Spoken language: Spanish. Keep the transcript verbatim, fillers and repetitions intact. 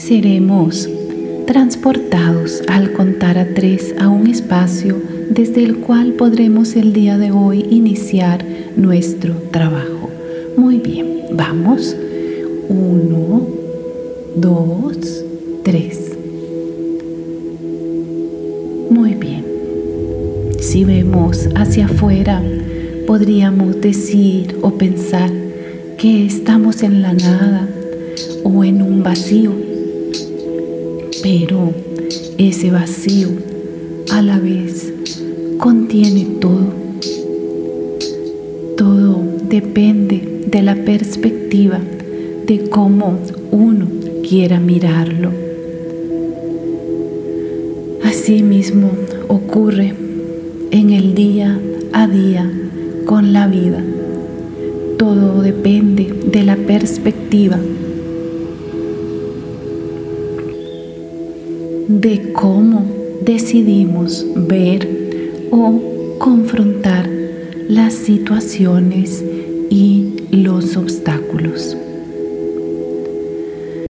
Seremos transportados al contar a tres a un espacio desde el cual podremos el día de hoy iniciar nuestro trabajo. Muy bien, vamos. Uno, dos, tres. Muy bien. Si vemos hacia afuera, podríamos decir o pensar que estamos en la nada o en un vacío. Pero ese vacío a la vez contiene todo. Todo depende de la perspectiva, de cómo uno quiera mirarlo. Asimismo ocurre en el día a día con la vida. Todo depende de la perspectiva, de cómo decidimos ver o confrontar las situaciones